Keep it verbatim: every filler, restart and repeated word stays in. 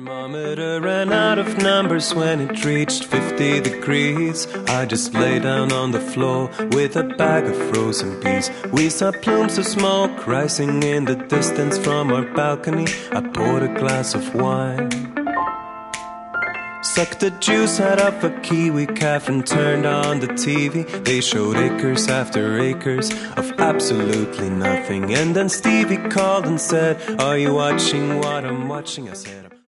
Thermometer ran out of numbers when it reached fifty degrees. I just lay down on the floor with a bag of frozen peas. We saw plumes of smoke rising in the distance from our balcony. I poured a glass of wine, sucked the juice out of a kiwi calf and turned on the T V. They showed acres after acres of absolutely nothing. And then Stevie called and said, "Are you watching what I'm watching?" I said,